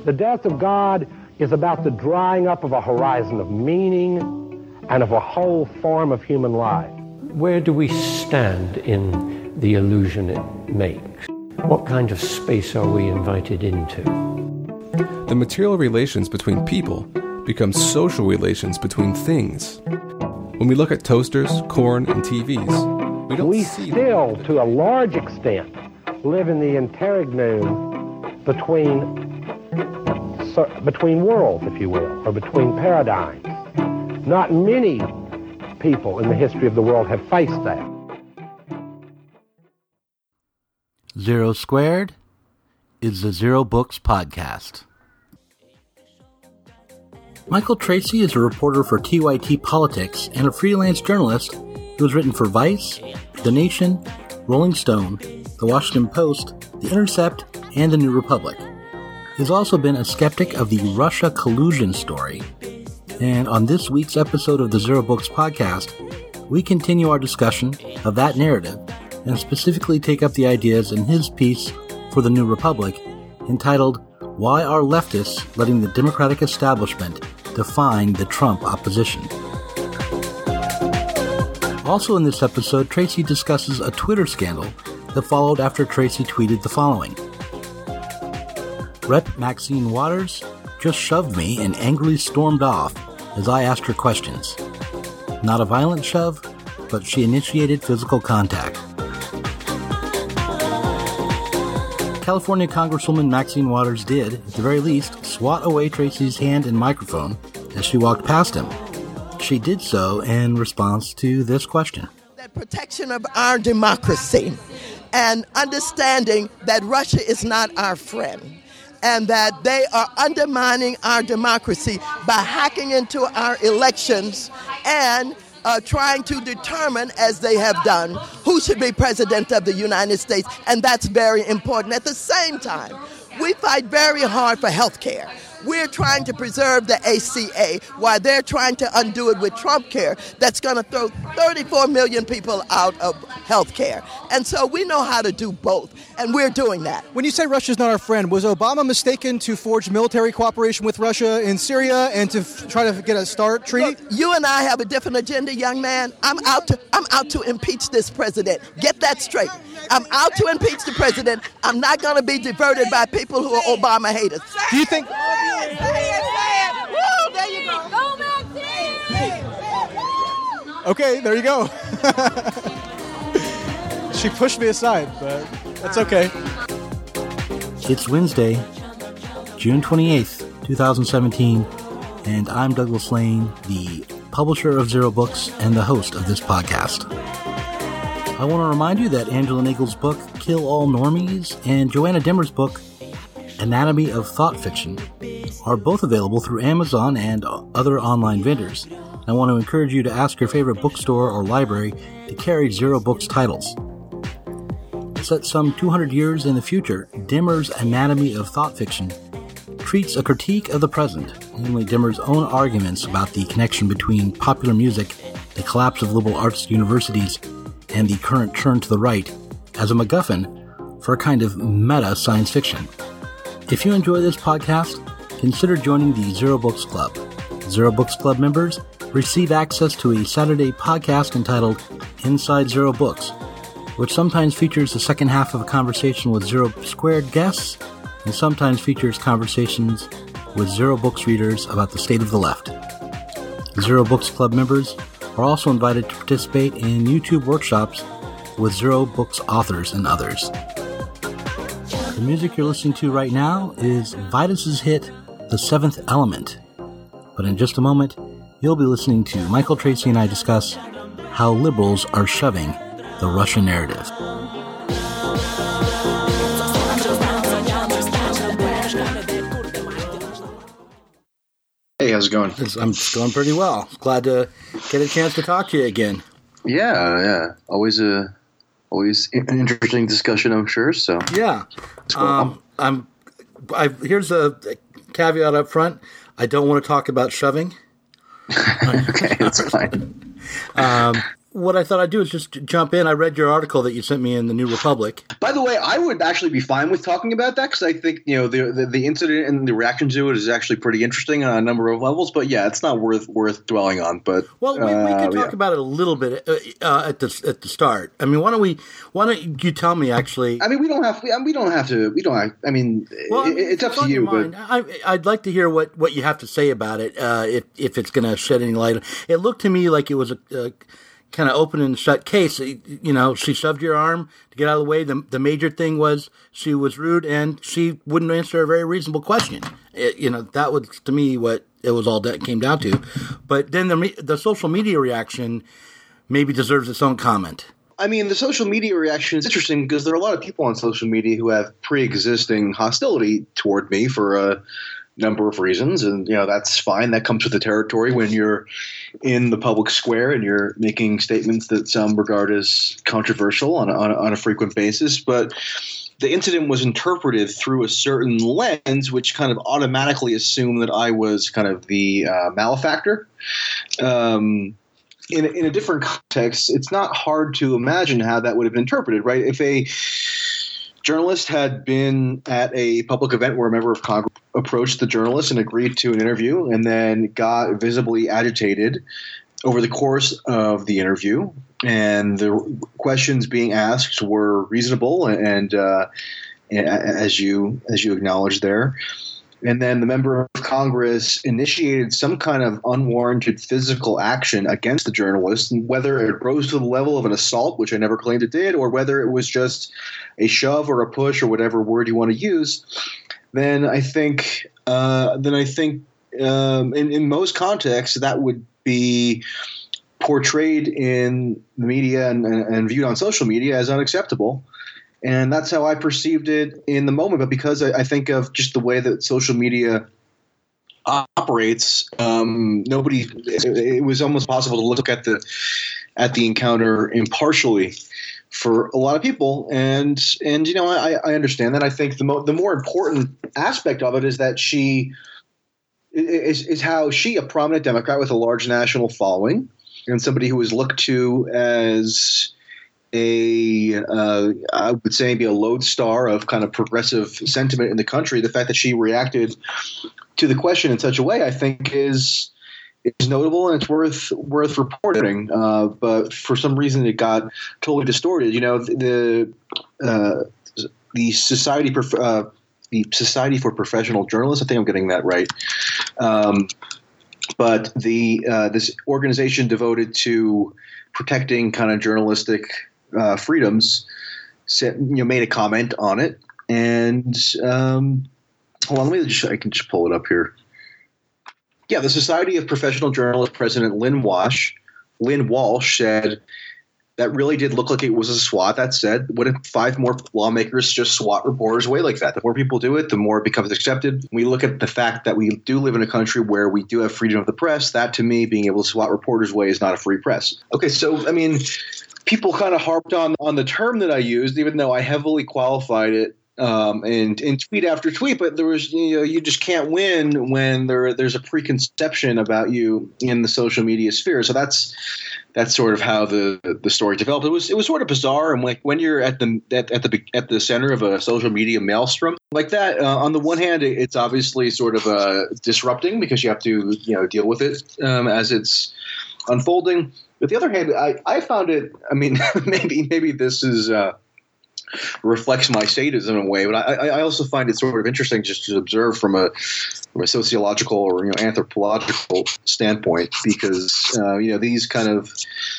The death of God is about the drying up of a horizon of meaning and of a whole form of human life. Where do we stand in the illusion it makes? What kind of space are we invited into? The material relations between people become social relations between things. When we look at toasters, corn, and TVs, we still, to a large extent, live in the interregnum between worlds, if you will, or between paradigms. Not many people in the history of the world have faced that. Zero Squared is the Zero Books Podcast. Michael Tracey is a reporter for TYT Politics and a freelance journalist who has written for Vice, The Nation, Rolling Stone, The Washington Post, The Intercept, and The New Republic. He's also been a skeptic of the Russia collusion story. And on this week's episode of the Zero Books Podcast, we continue our discussion of that narrative and specifically take up the ideas in his piece for The New Republic entitled, Why Are Leftists Letting the Democratic Establishment Define the Trump Opposition? Also in this episode, Tracey discusses a Twitter scandal that followed after Tracey tweeted the following. Rep. Maxine Waters just shoved me and angrily stormed off as I asked her questions. Not a violent shove, but she initiated physical contact. California Congresswoman Maxine Waters did, at the very least, swat away Tracey's hand and microphone as she walked past him. She did so in response to this question. That protection of our democracy and understanding that Russia is not our friend and that they are undermining our democracy by hacking into our elections and trying to determine, as they have done, who should be president of the United States, and that's very important. At the same time, we fight very hard for health care. We're trying to preserve the ACA while they're trying to undo it with Trump Care that's going to throw 34 million people out of health care. And so we know how to do both, and we're doing that. When you say Russia's not our friend, was Obama mistaken to forge military cooperation with Russia in Syria and to try to get a START treaty? Look, you and I have a different agenda, young man. I'm out to impeach this president. Get that straight. I'm out to impeach the president. I'm not going to be diverted by people who are Obama haters. Do you think... Say it. Woo, there you go. Go back, Okay, there you go. She pushed me aside, but that's okay. It's Wednesday, June 28th, 2017, and I'm Douglas Lane, the publisher of Zero Books and the host of this podcast. I want to remind you that Angela Nagle's book, Kill All Normies, and Joanna Dimmer's book, Anatomy of Thought Fiction, are both available through Amazon and other online vendors. I want to encourage you to ask your favorite bookstore or library to carry Zero Books titles. Set some 200 years in the future, Dimmer's Anatomy of Thought Fiction treats a critique of the present, namely Dimmer's own arguments about the connection between popular music, the collapse of liberal arts universities, and the current turn to the right, as a MacGuffin for a kind of meta science fiction. If you enjoy this podcast, consider joining the Zero Books Club. Zero Books Club members receive access to a Saturday podcast entitled Inside Zero Books, which sometimes features the second half of a conversation with Zero Squared guests, and sometimes features conversations with Zero Books readers about the state of the left. Zero Books Club members are also invited to participate in YouTube workshops with Zero Books authors and others. The music you're listening to right now is Vitus's hit, The Seventh Element. But in just a moment, you'll be listening to Michael Tracey and I discuss how liberals are shoving the Russia narrative. Hey, how's it going? I'm going pretty well. Glad to get a chance to talk to you again. Yeah. Always an interesting discussion, I'm sure. So yeah. Here's a caveat up front. I don't want to talk about shoving. Okay, that's fine. what I thought I'd do is just jump in. I read your article that you sent me in the New Republic. By the way, I would actually be fine with talking about that because I think the incident and the reaction to it is actually pretty interesting on a number of levels. But yeah, it's not worth dwelling on. But we could talk about it a little bit at the start. I mean, why don't you tell me actually? I mean, we don't have to. It's up to you. But I'd like to hear what you have to say about it. If it's going to shed any light, it looked to me like it was a kind of open and shut case. She shoved your arm to get out of the way. The major thing was she was rude and she wouldn't answer a very reasonable question. That was to me what it was all that came down to. But then the social media reaction maybe deserves its own comment. I mean, the social media reaction is interesting because there are a lot of people on social media who have pre-existing hostility toward me for a number of reasons, and that's fine. That comes with the territory when you're in the public square and you're making statements that some regard as controversial on a frequent basis. But the incident was interpreted through a certain lens, which kind of automatically assumed that I was kind of the malefactor. In a different context, it's not hard to imagine how that would have been interpreted, right? If a journalist had been at a public event where a member of Congress approached the journalist and agreed to an interview and then got visibly agitated over the course of the interview, and the questions being asked were reasonable and as you acknowledged there, and then the member of Congress initiated some kind of unwarranted physical action against the journalist, and whether it rose to the level of an assault, which I never claimed it did, or whether it was just a shove or a push or whatever word you want to use, then I think in most contexts that would be portrayed in the media and viewed on social media as unacceptable. And that's how I perceived it in the moment. But because I think of just the way that social media operates, it was almost possible to look at the encounter impartially for a lot of people. And I understand that. I think the more important aspect of it is that she is how she, a prominent Democrat with a large national following and somebody who was looked to as I would say maybe a lodestar of kind of progressive sentiment in the country. The fact that she reacted to the question in such a way, I think, is notable and it's worth reporting. But for some reason, it got totally distorted. The Society for Professional Journalists. I think I'm getting that right. But this organization devoted to protecting kind of journalistic freedoms made a comment on it, and hold on, I can just pull it up here. Yeah, the Society of Professional Journalists president Lynn Walsh said that really did look like it was a swat. That said, what if 5 more lawmakers just swat reporters away like that? The more people do it, the more it becomes accepted. We look at the fact that we do live in a country where we do have freedom of the press. That, to me, being able to swat reporters away is not a free press. Okay, so, I mean, people kind of harped on the term that I used, even though I heavily qualified it in tweet after tweet. But there was, you just can't win when there's a preconception about you in the social media sphere. So that's sort of how the story developed. It was sort of bizarre, and like when you're at the center of a social media maelstrom like that. On the one hand, it's obviously sort of disrupting because you have to deal with it as it's unfolding. But the other hand, I found it. I mean, maybe this is reflects my sadism in a way, but I also find it sort of interesting just to observe from a sociological or anthropological standpoint, because these kind of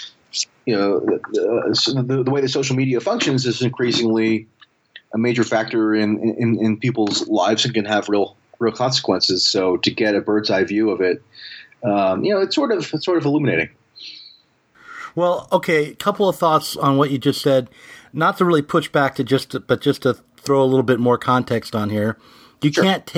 the way that social media functions is increasingly a major factor in people's lives and can have real consequences. So to get a bird's eye view of it, it's sort of illuminating. Well, okay, a couple of thoughts on what you just said. Not to really push back but just to throw a little bit more context on here. You can't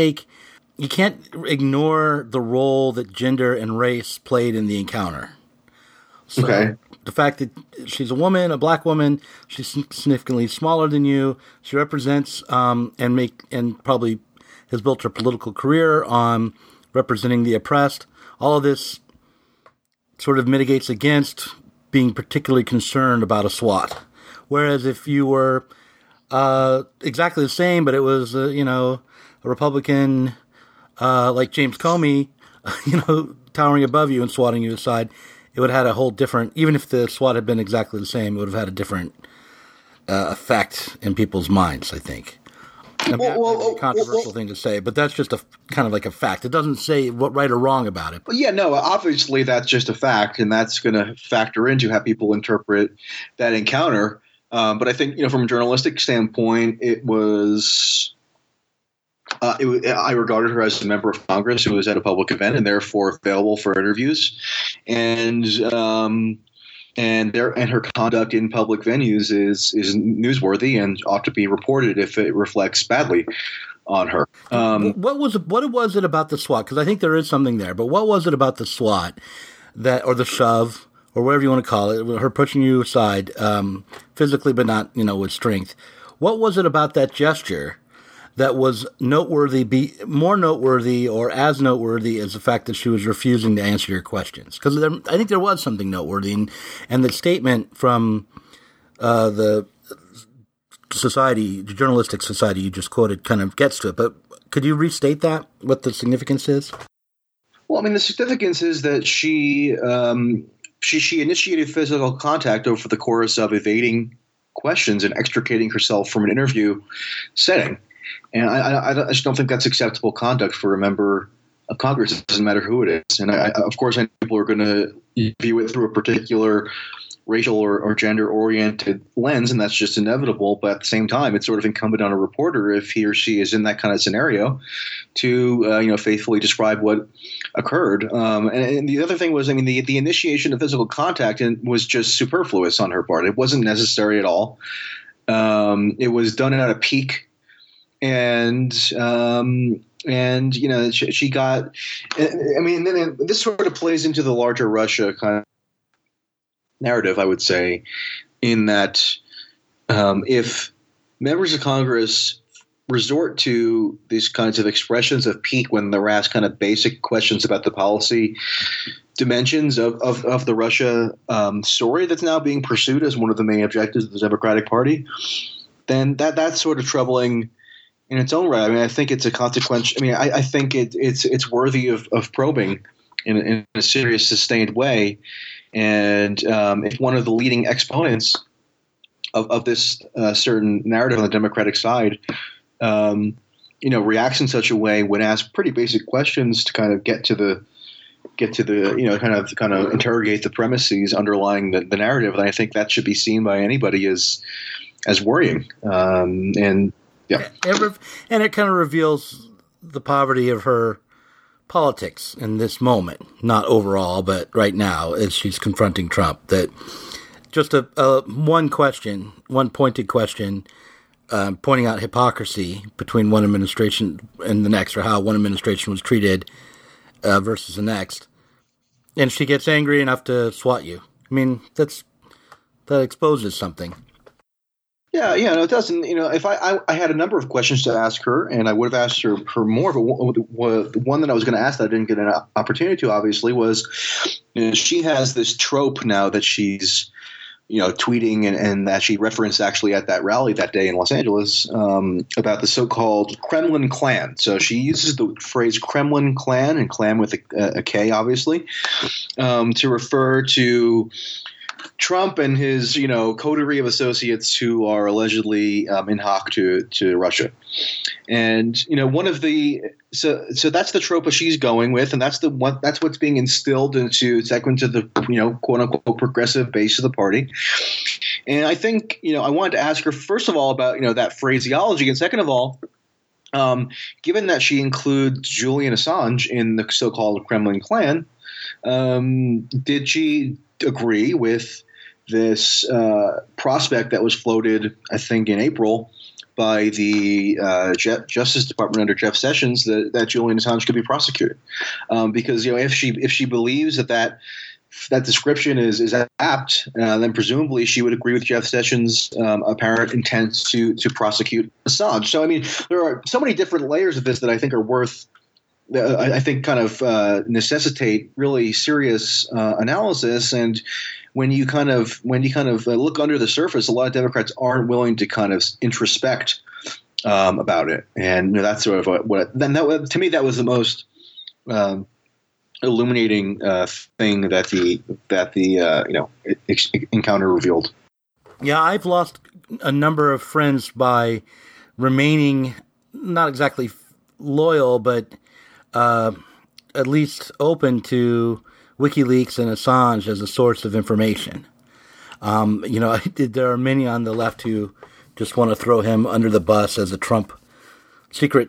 ignore the role that gender and race played in the encounter. So okay. The fact that she's a woman, a black woman, she's significantly smaller than you. She represents and probably has built her political career on representing the oppressed. All of this sort of mitigates against being particularly concerned about a SWAT. Whereas if you were exactly the same, but it was, a Republican like James Comey, towering above you and swatting you aside, it would have had a whole different, even if the SWAT had been exactly the same, it would have had a different effect in people's minds, I think. I mean, that's a controversial thing to say, but that's just a kind of like a fact. It doesn't say what right or wrong about it. Well, yeah, no, obviously that's just a fact, and that's going to factor into how people interpret that encounter. But I think, from a journalistic standpoint, it was I regarded her as a member of Congress who was at a public event and therefore available for interviews, and her conduct in public venues is newsworthy and ought to be reported if it reflects badly on her. What was it about the SWAT? Because I think there is something there, but what was it about the SWAT or the shove or whatever you want to call it, her pushing you aside physically, but not with strength? What was it about that gesture that was noteworthy, more noteworthy or as noteworthy as the fact that she was refusing to answer your questions? Because I think there was something noteworthy, and the statement from the journalistic society you just quoted kind of gets to it. But could you restate that, what the significance is? Well, I mean, the significance is that she initiated physical contact over the course of evading questions and extricating herself from an interview setting. And I just don't think that's acceptable conduct for a member of Congress. It doesn't matter who it is. And of course, I know people are going to view it through a particular racial or gender-oriented lens, and that's just inevitable. But at the same time, it's sort of incumbent on a reporter, if he or she is in that kind of scenario, to faithfully describe what occurred. And the other thing was, I mean, the initiation of physical contact was just superfluous on her part. It wasn't necessary at all. It was done at a peak. And she got, I mean, then this sort of plays into the larger Russia kind of narrative, I would say, in that if members of Congress resort to these kinds of expressions of pique when they're asked kind of basic questions about the policy dimensions of the Russia story that's now being pursued as one of the main objectives of the Democratic Party, then that's sort of troubling in its own right. I mean, I think it's a consequence. I mean, I think it's worthy of probing in a serious, sustained way. And if one of the leading exponents of this certain narrative on the Democratic side, reacts in such a way when asked pretty basic questions to kind of get to the kind of interrogate the premises underlying the narrative, then I think that should be seen by anybody as worrying. Yeah. And it kind of reveals the poverty of her politics in this moment, not overall, but right now as she's confronting Trump. That just one pointed question, pointing out hypocrisy between one administration and the next, or how one administration was treated versus the next, and she gets angry enough to swat you. I mean, that exposes something. Yeah, no, it doesn't. If I had a number of questions to ask her, and I would have asked her more, but the one that I was going to ask that I didn't get an opportunity to, obviously, was she has this trope now that she's, tweeting and that she referenced actually at that rally that day in Los Angeles about the so-called Kremlin clan. So she uses the phrase Kremlin clan, and clan with a K, obviously, to refer to Trump and his, coterie of associates who are allegedly in hoc to Russia. And, one of the so that's the trope that she's going with, and that's what's being instilled into segments of the, quote unquote progressive base of the party. And I think, I wanted to ask her, first of all, about, that phraseology. And second of all, given that she includes Julian Assange in the so-called Kremlin clan, did she agree with this prospect that was floated, I think, in April by the Justice Department under Jeff Sessions that Julian Assange could be prosecuted? Because if she believes that description is apt, then presumably she would agree with Jeff Sessions' apparent intent to prosecute Assange. So I mean, there are so many different layers of this that I think are worth I think kind of necessitate really serious analysis. And when you kind of look under the surface, a lot of Democrats aren't willing to kind of introspect about it. And that's sort of what to me that was the most illuminating thing that the encounter revealed. Yeah, I've lost a number of friends by remaining not exactly loyal, but at least open to WikiLeaks and Assange as a source of information. There are many on the left who just want to throw him under the bus as a Trump secret,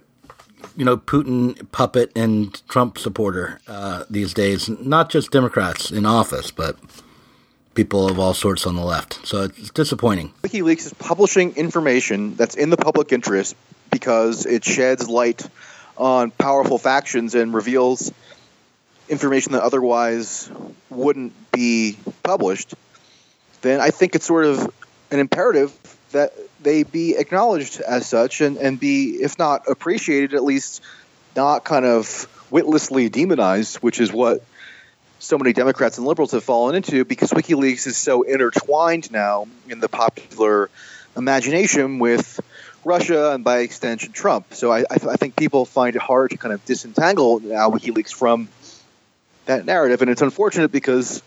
Putin puppet and Trump supporter these days. Not just Democrats in office, but people of all sorts on the left. So it's disappointing. WikiLeaks is publishing information that's in the public interest because it sheds light on powerful factions and reveals information that otherwise wouldn't be published. Then I think it's sort of an imperative that they be acknowledged as such and be, if not appreciated, at least not kind of witlessly demonized, which is what so many Democrats and liberals have fallen into, because WikiLeaks is so intertwined now in the popular imagination with Russia and, by extension, Trump. So I think people find it hard to kind of disentangle now WikiLeaks from that narrative, and it's unfortunate because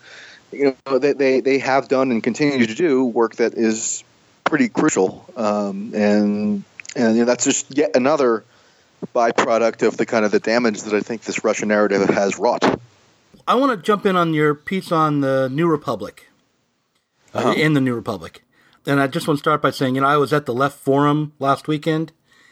they have done and continue to do work that is pretty crucial, and that's just yet another byproduct of the kind of the damage that I think this Russia narrative has wrought. I want to jump in on your piece on the New Republic, in the New Republic. And I just want to start by saying, I was at the Left Forum last weekend,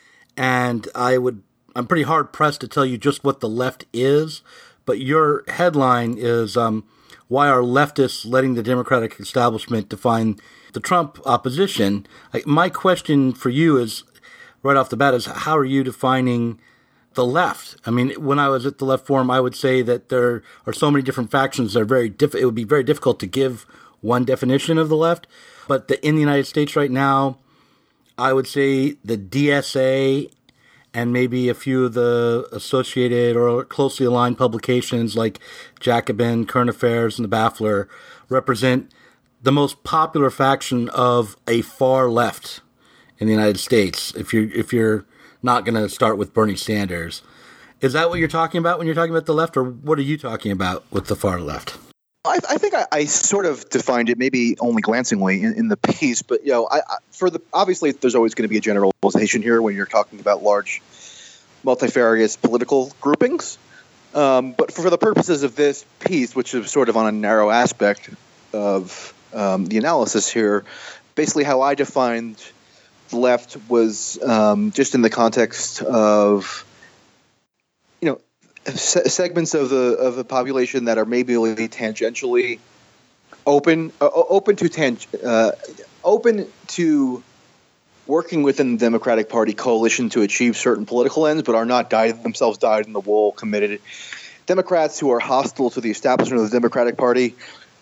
and I'm pretty hard-pressed to tell you just what the left is, but your headline is, why are leftists letting the Democratic establishment define the Trump opposition? My question for you is, right off the bat, is how are you defining the left? I mean, when I was at the Left Forum, I would say that there are so many different factions that are it would be very difficult to give one definition of the left. But in the United States right now, I would say the DSA and maybe a few of the associated or closely aligned publications like Jacobin, Current Affairs, and the Baffler represent the most popular faction of a far left in the United States. If you're not going to start with Bernie Sanders. Is that what you're talking about when you're talking about the left, or what are you talking about with the far left? I think I sort of defined it, maybe only glancingly in the piece, but obviously there's always going to be a generalization here when you're talking about large, multifarious political groupings. But for the purposes of this piece, which is sort of on a narrow aspect of the analysis here, basically how I defined the left was just in the context of segments of the population that are maybe tangentially open to working within the Democratic Party coalition to achieve certain political ends, but are not dyed in the wool, committed Democrats who are hostile to the establishment of the Democratic Party,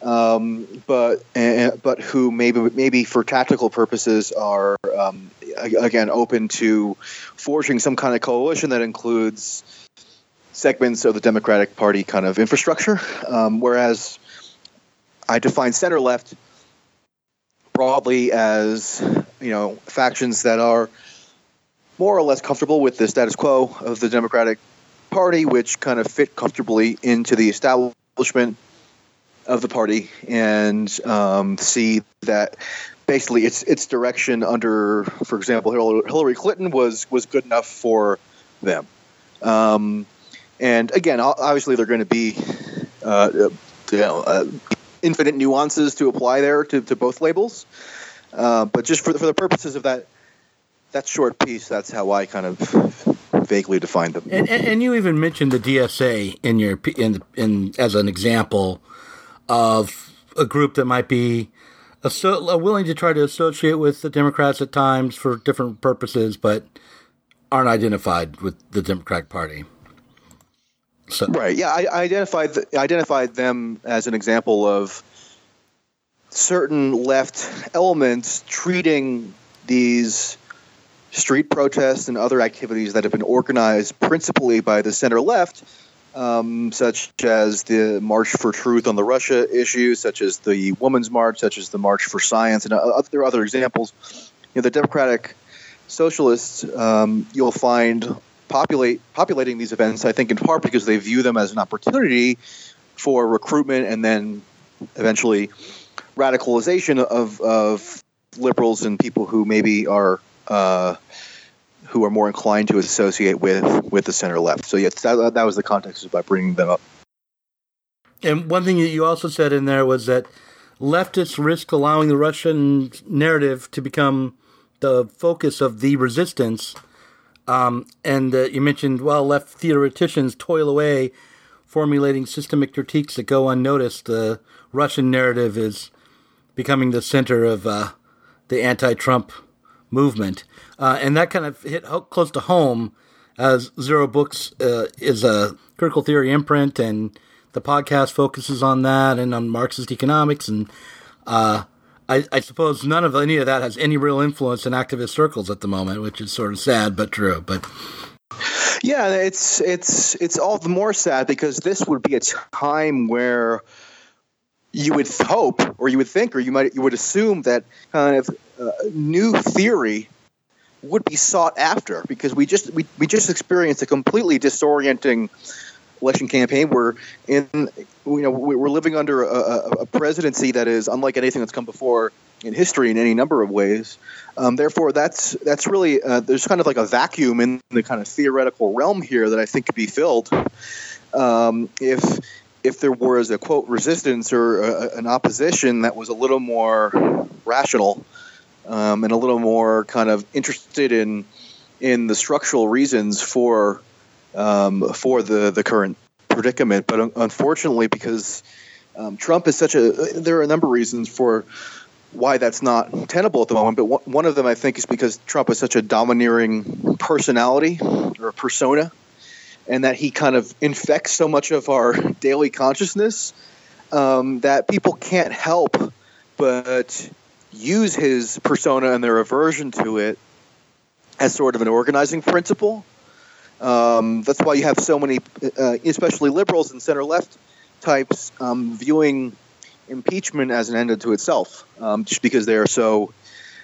but who maybe for tactical purposes are again open to forging some kind of coalition that includes segments of the Democratic Party kind of infrastructure, whereas I define center left broadly as factions that are more or less comfortable with the status quo of the Democratic Party, which kind of fit comfortably into the establishment of the party, and see that basically its direction under, for example, Hillary Clinton was good enough for them. And again, obviously, there are going to be infinite nuances to apply there to both labels. But just for the purposes of that short piece, that's how I kind of vaguely defined them. And you even mentioned the DSA in as an example of a group that might be willing to try to associate with the Democrats at times for different purposes, but aren't identified with the Democratic Party. So. Right. Yeah, I identified them as an example of certain left elements treating these street protests and other activities that have been organized principally by the center-left, such as the March for Truth on the Russia issue, such as the Women's March, such as the March for Science, and there are other examples. The Democratic Socialists, you'll find populating these events, I think in part because they view them as an opportunity for recruitment and then eventually radicalization of liberals and people who maybe are who are more inclined to associate with the center left. So yes, that was the context by bringing them up. And one thing that you also said in there was that leftists risk allowing the Russian narrative to become the focus of the resistance. And you mentioned, left theoreticians toil away formulating systemic critiques that go unnoticed. The Russian narrative is becoming the center of the anti-Trump movement. And that kind of hit close to home, as Zero Books is a critical theory imprint, and the podcast focuses on that and on Marxist economics. And I suppose none of any of that has any real influence in activist circles at the moment, which is sort of sad but true. But yeah, it's all the more sad because this would be a time where you would hope, or you would think, or you would assume that kind of new theory would be sought after, because we just experienced a completely disorienting election campaign. We're living under a presidency that is unlike anything that's come before in history in any number of ways. Therefore, that's really there's kind of like a vacuum in the kind of theoretical realm here that I think could be filled if there was a quote resistance or an opposition that was a little more rational and a little more kind of interested in the structural reasons for the current predicament. But unfortunately, because Trump is there are a number of reasons for why that's not tenable at the moment. But one of them, I think, is because Trump is such a domineering personality or persona, and that he kind of infects so much of our daily consciousness that people can't help but use his persona and their aversion to it as sort of an organizing principle. That's why you have so many, especially liberals and center-left types, viewing impeachment as an end unto itself, just because they're so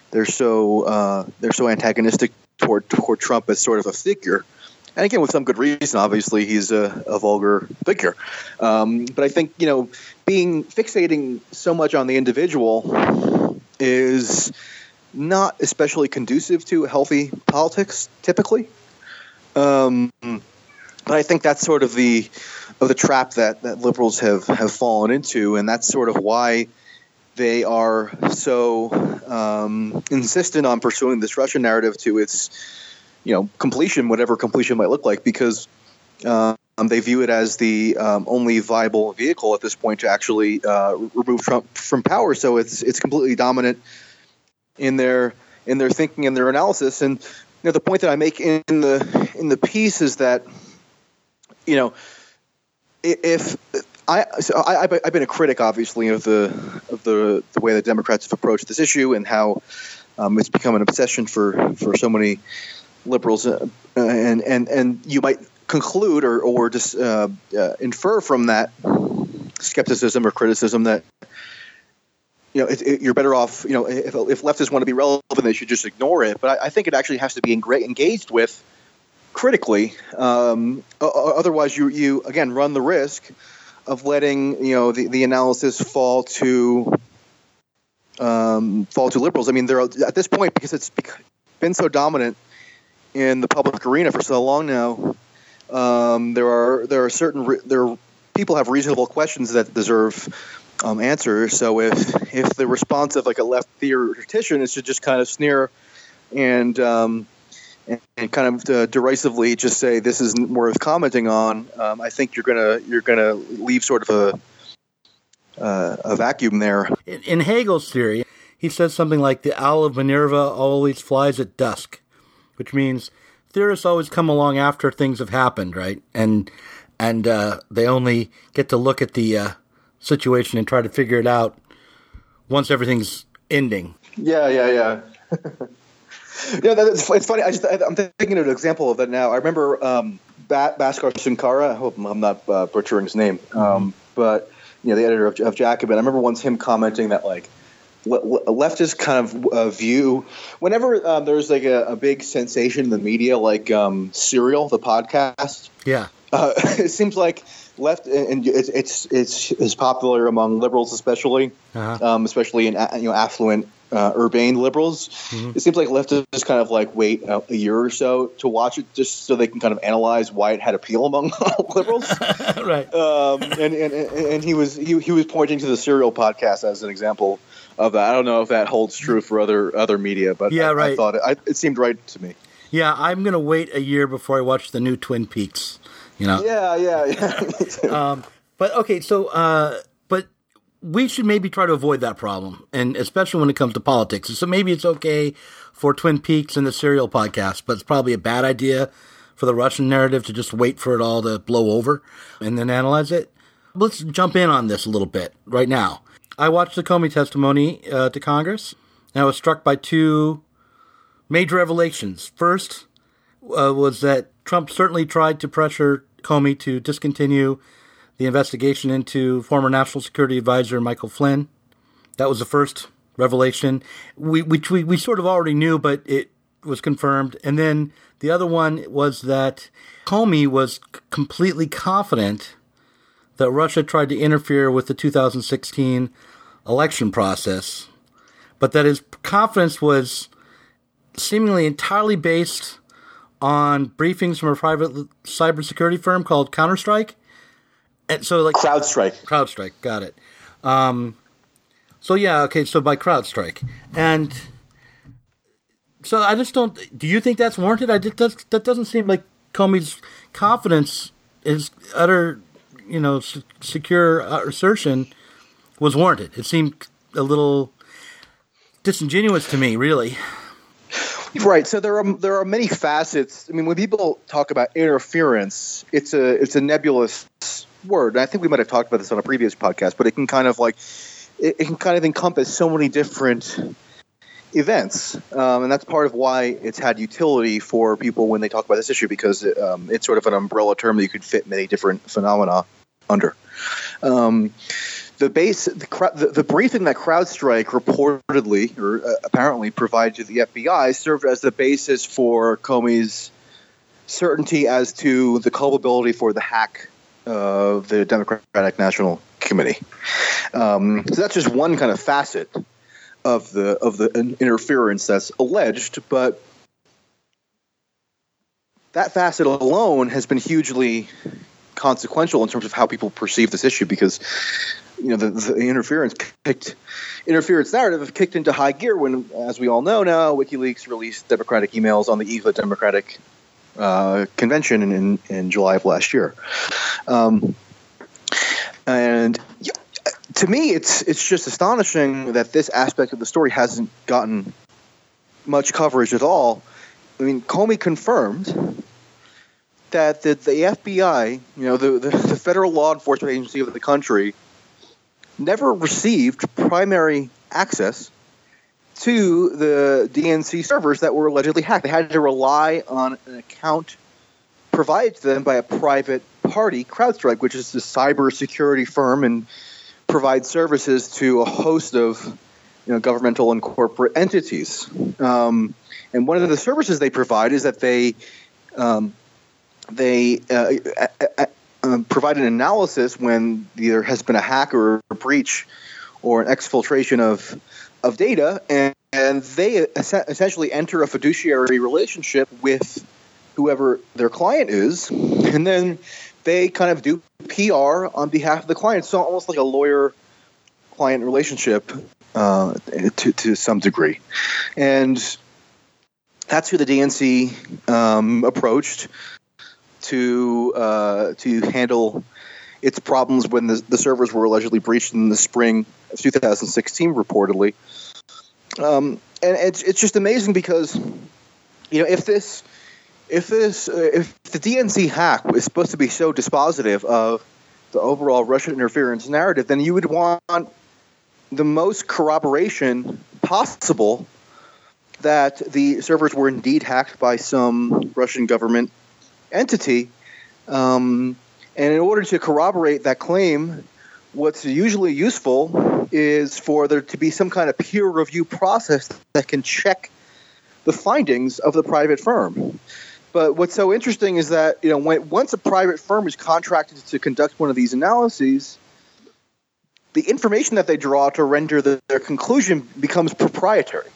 antagonistic toward Trump as sort of a figure. And again, with some good reason. Obviously, he's a vulgar figure. But I think fixating so much on the individual is not especially conducive to healthy politics, typically. But I think that's sort of the trap that liberals have fallen into, and that's sort of why they are so insistent on pursuing this Russian narrative to its completion, whatever completion might look like, because they view it as the only viable vehicle at this point to actually remove Trump from power. So it's completely dominant in their thinking and their analysis. And the point that I make in the piece is that I've been a critic, obviously, of the way the Democrats have approached this issue and how it's become an obsession for so many liberals, and you might conclude or just infer from that skepticism or criticism that you're better off. If leftists want to be relevant, they should just ignore it. But I think it actually has to be engaged with critically. Otherwise, you again run the risk of letting the analysis fall to liberals. I mean, they're at this point, because it's been so dominant in the public arena for so long now. There are people have reasonable questions that deserve answers. So if the response of like a left theoretician is to just kind of sneer and kind of derisively just say this isn't worth commenting on, I think you're gonna leave sort of a vacuum there. In Hegel's theory, he says something like the owl of Minerva always flies at dusk, which means theorists always come along after things have happened, right? And they only get to look at the situation and try to figure it out once everything's ending. Yeah. It's funny. I'm thinking of an example of that now. I remember Bhaskar Sunkara. I hope I'm not butchering his name. But the editor of Jacobin. I remember once him commenting that like leftist kind of view. Whenever there's like a big sensation in the media, like Serial, the podcast. Yeah. It seems like left, and it's popular among liberals, especially in affluent urbane liberals. It seems like leftists kind of like wait a year or so to watch it just so they can kind of analyze why it had appeal among liberals. Right. And he was pointing to the Serial podcast as an example of that. I don't know if that holds true for other media, but I thought it seemed right to me. Yeah, I'm going to wait a year before I watch the new Twin Peaks. Yeah. But okay, so but we should maybe try to avoid that problem, and especially when it comes to politics. So maybe it's okay for Twin Peaks and the Serial podcast, but it's probably a bad idea for the Russian narrative to just wait for it all to blow over and then analyze it. Let's jump in on this a little bit right now. I watched the Comey testimony to Congress, and I was struck by two major revelations. First was that Trump certainly tried to pressure Comey to discontinue the investigation into former National Security Advisor Michael Flynn. That was the first revelation, which we sort of already knew, but it was confirmed. And then the other one was that Comey was completely confident that Russia tried to interfere with the 2016 election process, but that his confidence was seemingly entirely based on briefings from a private cybersecurity firm called CrowdStrike. And so like CrowdStrike, got it. So by CrowdStrike. And so I just don't, do you think that's warranted? That doesn't seem like Comey's confidence, his utter, secure assertion was warranted. It seemed a little disingenuous to me, really. Right. So there are many facets. I mean, when people talk about interference, it's a nebulous word. And I think we might have talked about this on a previous podcast, but it can kind of encompass so many different events, and that's part of why it's had utility for people when they talk about this issue, because it's sort of an umbrella term that you could fit many different phenomena under. The briefing that CrowdStrike reportedly or apparently provided to the FBI served as the basis for Comey's certainty as to the culpability for the hack of the Democratic National Committee. So that's just one kind of facet of the interference that's alleged, but that facet alone has been hugely consequential in terms of how people perceive this issue, because the interference narrative kicked into high gear when, as we all know now, WikiLeaks released Democratic emails on the eve of the Democratic convention in July of last year. And to me, it's just astonishing that this aspect of the story hasn't gotten much coverage at all. I mean, Comey confirmed that the FBI, the federal law enforcement agency of the country, never received primary access to the DNC servers that were allegedly hacked. They had to rely on an account provided to them by a private party, CrowdStrike, which is a cybersecurity firm and provides services to a host of governmental and corporate entities. And one of the services they provide is that they provide an analysis when there has been a hack or a breach or an exfiltration of data, and they essentially enter a fiduciary relationship with whoever their client is, and then they kind of do PR on behalf of the client. So almost like a lawyer-client relationship to some degree. And that's who the DNC approached to handle its problems when the servers were allegedly breached in the spring of 2016, reportedly. And it's just amazing because, if the DNC hack is supposed to be so dispositive of the overall Russian interference narrative, then you would want the most corroboration possible that the servers were indeed hacked by some Russian government entity. And in order to corroborate that claim, what's usually useful is for there to be some kind of peer review process that can check the findings of the private firm. But what's so interesting is that, once a private firm is contracted to conduct one of these analyses, the information that they draw to render their conclusion becomes proprietary.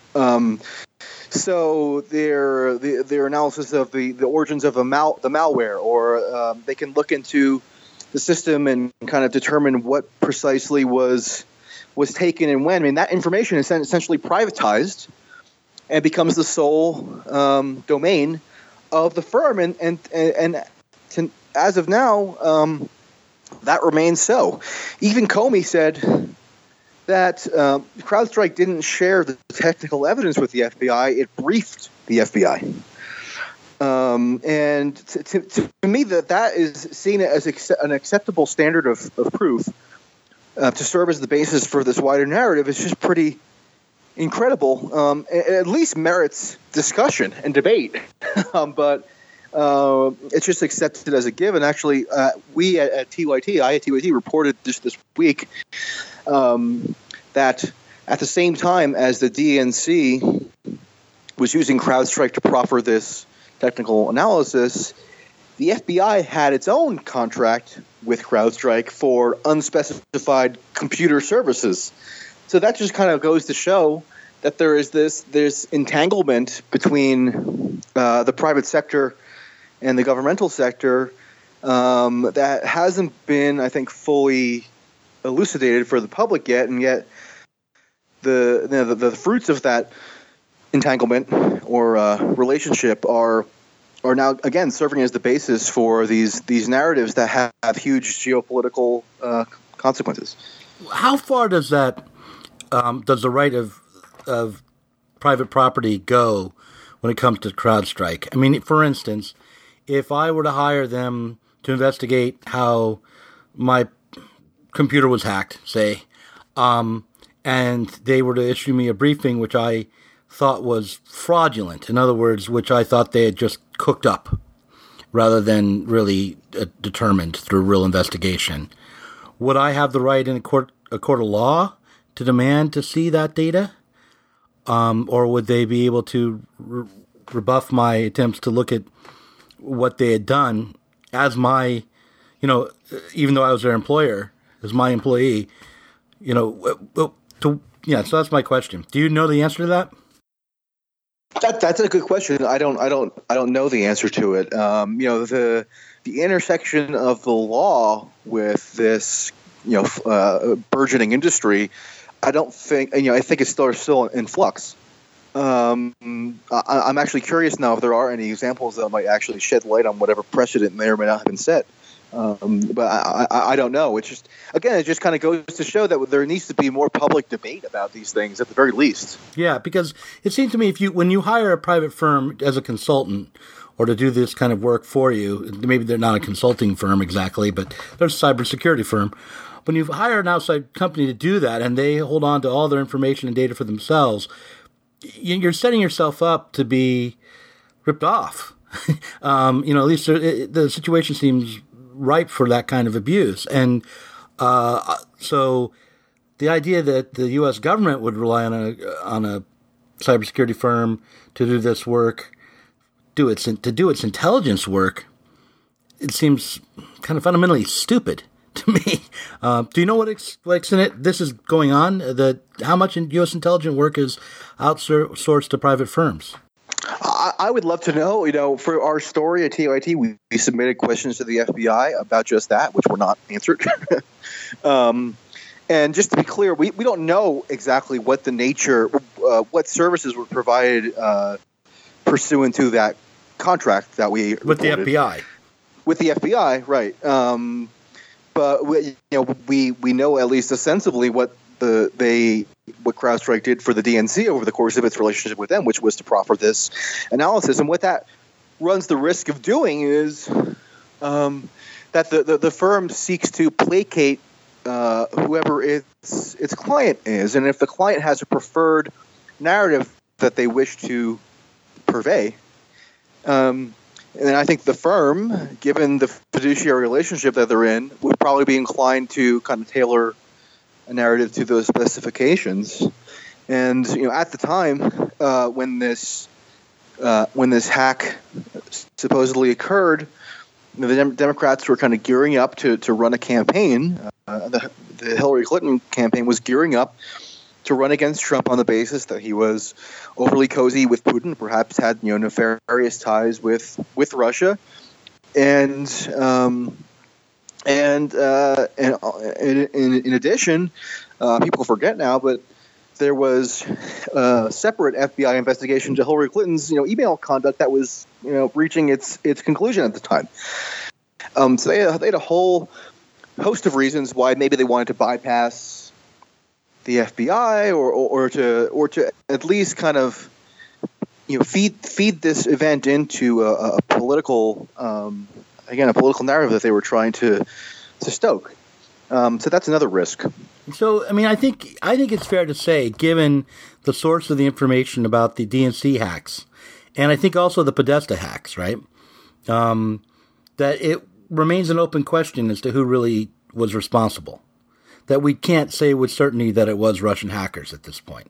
So their analysis of the origins of the malware, or they can look into the system and kind of determine what precisely was taken and when. I mean, that information is essentially privatized and becomes the sole domain of the firm, and as of now, that remains so. Even Comey said that CrowdStrike didn't share the technical evidence with the FBI; it briefed the FBI. And to me, that is seen as an acceptable standard of proof to serve as the basis for this wider narrative. It's just pretty incredible. It at least merits discussion and debate, but it's just accepted as a given. Actually, we at TYT reported this week that at the same time as the DNC was using CrowdStrike to proffer this technical analysis, the FBI had its own contract with CrowdStrike for unspecified computer services. So that just kind of goes to show that there is this entanglement between the private sector and the governmental sector that hasn't been, I think, fully elucidated for the public yet, and yet the fruits of that entanglement or relationship are now again serving as the basis for these narratives that have huge geopolitical consequences. How far does that does the right of private property go when it comes to CrowdStrike? I mean, for instance, if I were to hire them to investigate how my computer was hacked, say, and they were to issue me a briefing which I thought was fraudulent, in other words, which I thought they had just cooked up rather than really determined through real investigation, would I have the right in a court of law to demand to see that data? Or would they be able to rebuff my attempts to look at what they had done as my, even though I was their employer, as my employee, so that's my question. Do you know the answer to that? That's a good question. I don't know the answer to it. The intersection of the law with this, burgeoning industry, I don't think, I think it's still in flux. I'm actually curious now if there are any examples that might actually shed light on whatever precedent may or may not have been set. But I don't know. It just kind of goes to show that there needs to be more public debate about these things at the very least. Yeah, because it seems to me when you hire a private firm as a consultant or to do this kind of work for you, maybe they're not a consulting firm exactly, but they're a cybersecurity firm. When you hire an outside company to do that and they hold on to all their information and data for themselves, you're setting yourself up to be ripped off. At least the situation seems ripe for that kind of abuse. And so the idea that the U.S. government would rely on a cybersecurity firm to do this work, to do its intelligence work, it seems kind of fundamentally stupid to me. Do you know what extent this is going on? How much U.S. intelligence work is outsourced to private firms? I would love to know. For our story at TYT, we submitted questions to the FBI about just that, which were not answered. And just to be clear, we don't know exactly what the nature, what services were provided pursuant to that contract that we reported. With the FBI. With the FBI, right. But we know at least ostensibly what CrowdStrike did for the DNC over the course of its relationship with them, which was to proffer this analysis. And what that runs the risk of doing is that the firm seeks to placate whoever its client is. And if the client has a preferred narrative that they wish to purvey. And I think the firm, given the fiduciary relationship that they're in, would probably be inclined to kind of tailor a narrative to those specifications. And at the time when this hack supposedly occurred, the Democrats were kind of gearing up to run a campaign. The Hillary Clinton campaign was gearing up to run against Trump on the basis that he was overly cozy with Putin, perhaps had nefarious ties with Russia, and in addition, people forget now, but there was a separate FBI investigation into Hillary Clinton's email conduct that was reaching its conclusion at the time. So they had a whole host of reasons why maybe they wanted to bypass the FBI or to at least kind of feed this event into a political narrative that they were trying to stoke. So that's another risk. So, I mean, I think it's fair to say, given the source of the information about the DNC hacks, and I think also the Podesta hacks, right, that it remains an open question as to who really was responsible. That we can't say with certainty that it was Russian hackers at this point.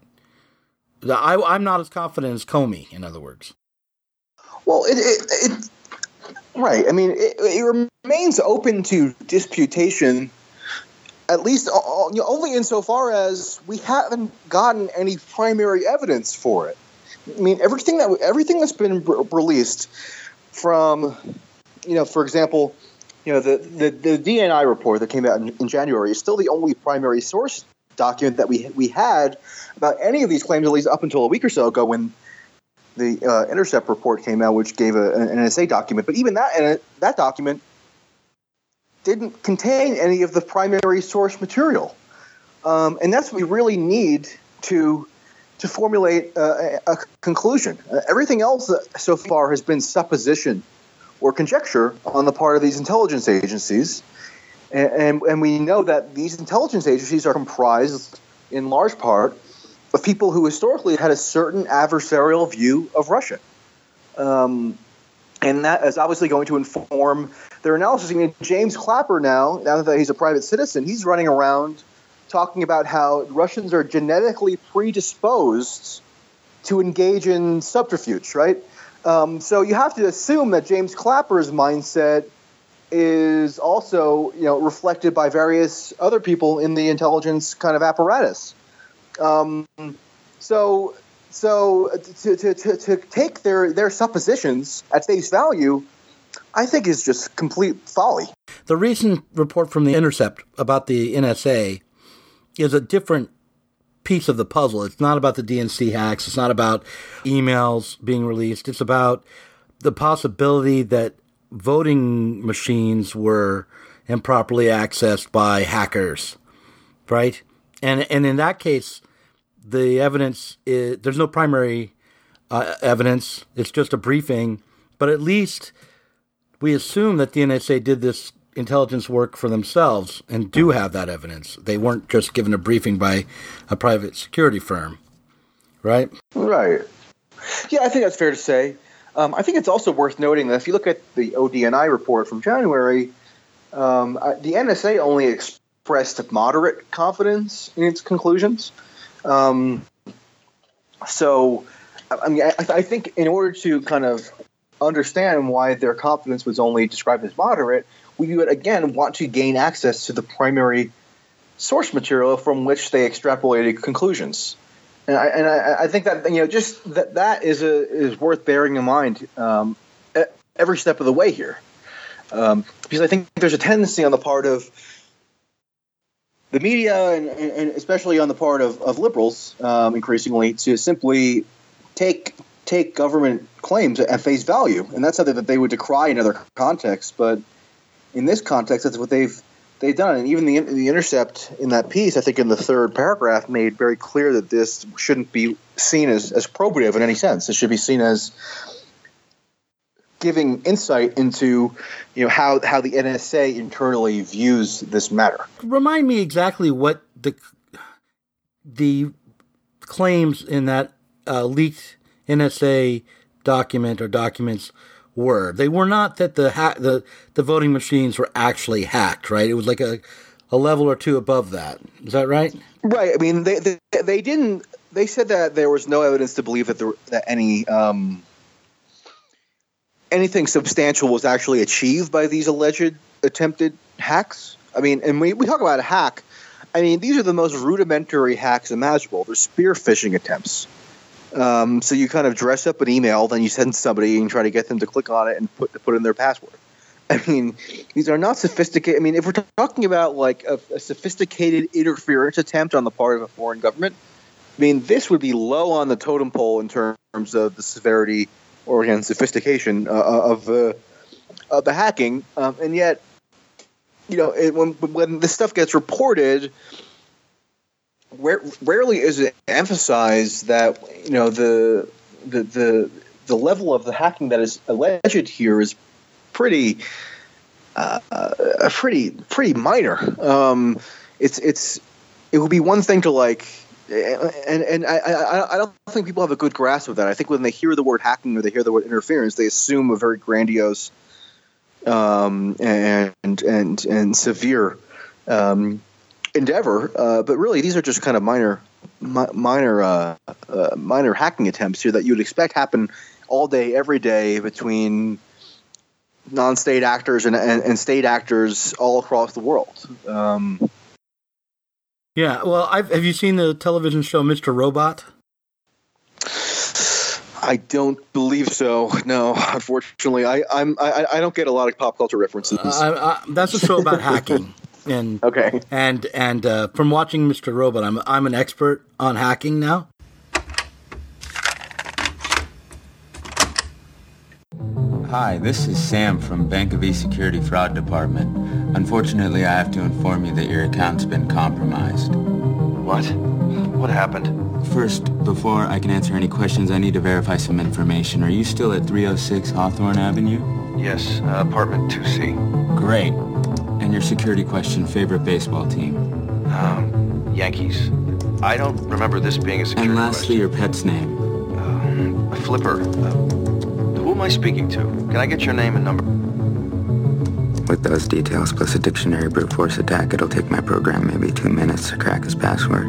I'm not as confident as Comey, in other words. Well, it right. I mean, it remains open to disputation, at least only insofar as we haven't gotten any primary evidence for it. I mean, everything that's been released from, for example, the DNI report that came out in January is still the only primary source document that we had about any of these claims, at least up until a week or so ago when the Intercept report came out, which gave an NSA document. But even that document didn't contain any of the primary source material. And that's what we really need to formulate a conclusion. Everything else so far has been supposition or conjecture on the part of these intelligence agencies. And we know that these intelligence agencies are comprised, in large part, of people who historically had a certain adversarial view of Russia. And that is obviously going to inform their analysis. I mean, James Clapper now that he's a private citizen, he's running around talking about how Russians are genetically predisposed to engage in subterfuge, right? So you have to assume that James Clapper's mindset is also, reflected by various other people in the intelligence kind of apparatus. So to take their suppositions at face value, I think is just complete folly. The recent report from the Intercept about the NSA is a different piece of the puzzle. It's not about the DNC hacks. It's not about emails being released. It's about the possibility that voting machines were improperly accessed by hackers, right? And in that case, the evidence is, there's no primary evidence. It's just a briefing. But at least we assume that the NSA did this intelligence work for themselves and do have that evidence. They weren't just given a briefing by a private security firm, right? Right. Yeah, I think that's fair to say. I think it's also worth noting that if you look at the ODNI report from January, the NSA only expressed moderate confidence in its conclusions. So, I mean, I think in order to kind of understand why their confidence was only described as moderate, we would, again, want to gain access to the primary source material from which they extrapolated conclusions. And I think that, just that is worth bearing in mind every step of the way here. Because I think there's a tendency on the part of the media and especially on the part of liberals increasingly to simply take government claims at face value. And that's something that they would decry in other contexts. But in this context, that's what they've done. And even the Intercept in that piece, I think in the third paragraph, made very clear that this shouldn't be seen as probative in any sense. It should be seen as giving insight into how the NSA internally views this matter. Remind me exactly what the claims in that leaked NSA document or documents were. They were not that the voting machines were actually hacked, right? It was like a level or two above that. Is that right? Right. I mean, they didn't. They said that there was no evidence to believe that anything substantial was actually achieved by these alleged attempted hacks. I mean, and we talk about a hack. I mean, these are the most rudimentary hacks imaginable. They're spear phishing attempts. So you kind of dress up an email, then you send somebody and try to get them to click on it and put in their password. I mean, these are not sophisticated. I mean, if we're talking about like a sophisticated interference attempt on the part of a foreign government, I mean, this would be low on the totem pole in terms of the severity or, again, sophistication of the hacking. And yet, you know, when this stuff gets reported, rarely is it emphasized that, you know, the level of the hacking that is alleged here is pretty minor. It would be one thing to like, and I don't think people have a good grasp of that. I think when they hear the word hacking or they hear the word interference, they assume a very grandiose and severe endeavor. But really, these are just kind of minor hacking attempts here that you would expect happen all day, every day between non-state actors and state actors all across the world. Yeah, well, have you seen the television show Mr. Robot? I don't believe so. No, unfortunately, I don't get a lot of pop culture references. That's a show about hacking, and okay, and from watching Mr. Robot, I'm an expert on hacking now. Hi, this is Sam from Bank of East Security Fraud Department. Unfortunately, I have to inform you that your account's been compromised. What? What happened? First, before I can answer any questions, I need to verify some information. Are you still at 306 Hawthorne Avenue? Yes, apartment 2C. Great. And your security question, favorite baseball team? Yankees. I don't remember this being a security question. And lastly, your pet's name? Flipper. Who am I speaking to? Can I get your name and number? With those details plus a dictionary brute force attack, it'll take my program maybe 2 minutes to crack his password.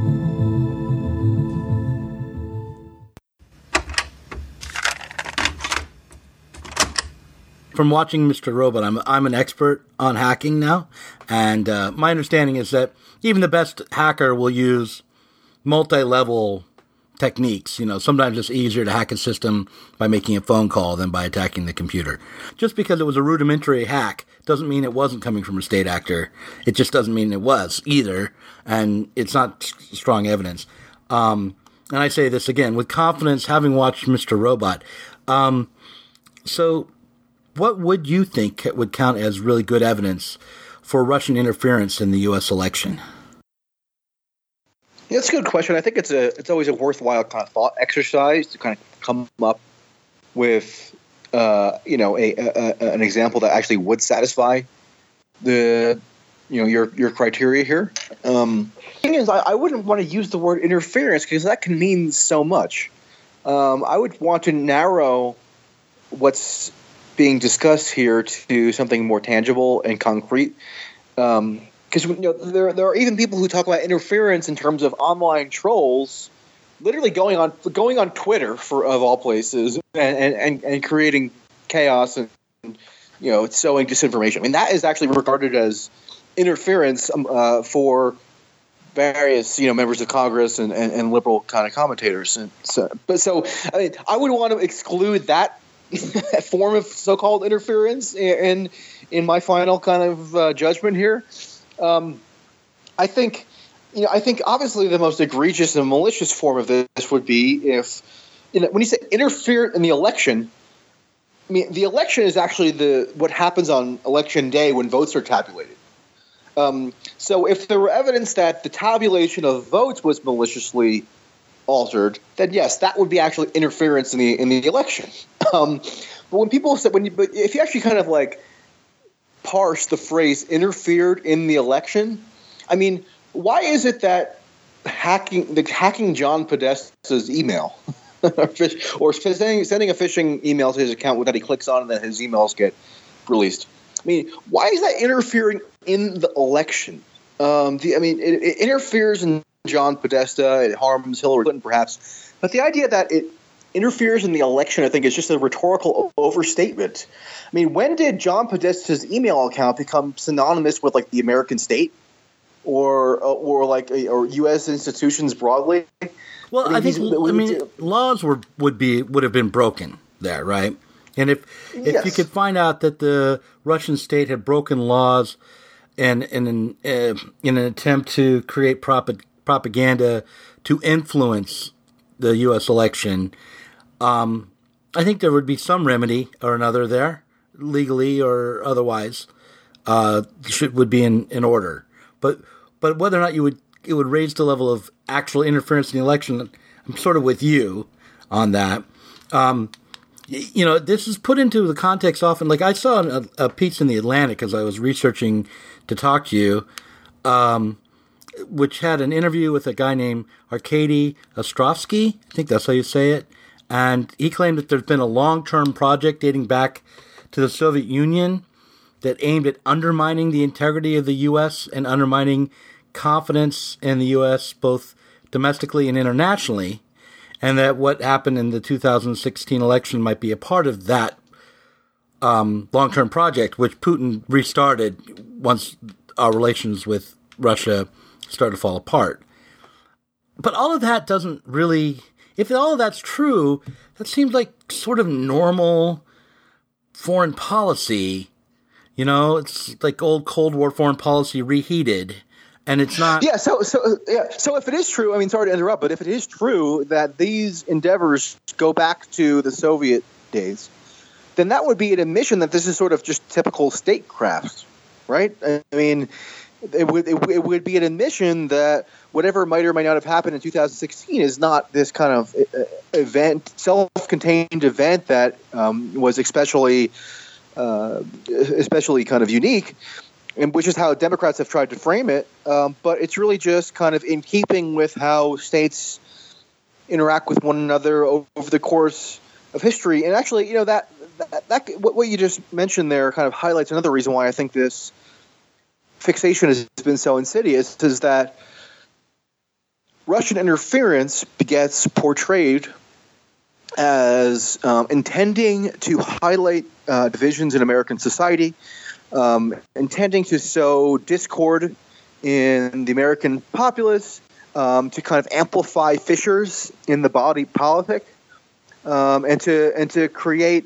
From watching Mr. Robot, I'm an expert on hacking now, and my understanding is that even the best hacker will use multi-level techniques. You know, sometimes it's easier to hack a system by making a phone call than by attacking the computer. Just because it was a rudimentary hack doesn't mean it wasn't coming from a state actor. It just doesn't mean it was either, and it's not strong evidence. And I say this again with confidence, having watched Mr. Robot. So what would you think would count as really good evidence for Russian interference in the U.S. election? Yeah, that's a good question. I think it's always a worthwhile kind of thought exercise to kind of come up with an example that actually would satisfy your criteria here. Thing is, I wouldn't want to use the word interference because that can mean so much. I would want to narrow what's being discussed here to something more tangible and concrete. Because there are even people who talk about interference in terms of online trolls, literally going on Twitter of all places and creating chaos and sowing disinformation. I mean, that is actually regarded as interference for various members of Congress and liberal kind of commentators. And so I mean, I would want to exclude that form of so-called interference in my final kind of judgment here. I think obviously the most egregious and malicious form of this would be if, when you say interfere in the election, I mean, the election is actually what happens on election day when votes are tabulated. So if there were evidence that the tabulation of votes was maliciously altered, then yes, that would be actually interference in the election. But when people say, if you actually kind of like parse the phrase interfered in the election, I mean, why is it that hacking John Podesta's email, or sending a phishing email to his account that he clicks on and then his emails get released. I mean, why is that interfering in the election? It interferes in John Podesta. It harms Hillary Clinton, perhaps. But the idea that it interferes in the election, I think, is just a rhetorical overstatement. I mean, when did John Podesta's email account become synonymous with, like, the American state or U.S. institutions broadly? Well, laws would have been broken there, right? And if you could find out that the Russian state had broken laws and in an attempt to create propaganda to influence the U.S. election, I think there would be some remedy or another there, legally or otherwise, would be in order. But whether or not it would raise the level of actual interference in the election, I'm sort of with you on that. This is put into the context often. Like, I saw a piece in The Atlantic as I was researching to talk to you, which had an interview with a guy named Arkady Ostrovsky. I think that's how you say it. And he claimed that there's been a long-term project dating back to the Soviet Union that aimed at undermining the integrity of the U.S. and undermining confidence in the U.S. both domestically and internationally, and that what happened in the 2016 election might be a part of that long-term project, which Putin restarted once our relations with Russia started to fall apart. But all of that doesn't really... If all of that's true, that seems like sort of normal foreign policy. It's like old Cold War foreign policy reheated, and it's not. Yeah. So if it is true, I mean, sorry to interrupt, but if it is true that these endeavors go back to the Soviet days, then that would be an admission that this is sort of just typical statecraft, right? I mean, it would be an admission that whatever might or might not have happened in 2016 is not this kind of event, self-contained event that was especially kind of unique, and which is how Democrats have tried to frame it. But it's really just kind of in keeping with how states interact with one another over the course of history. And actually, that what you just mentioned there kind of highlights another reason why I think this fixation has been so insidious, is that Russian interference gets portrayed as intending to highlight divisions in American society, intending to sow discord in the American populace, to kind of amplify fissures in the body politic, and to create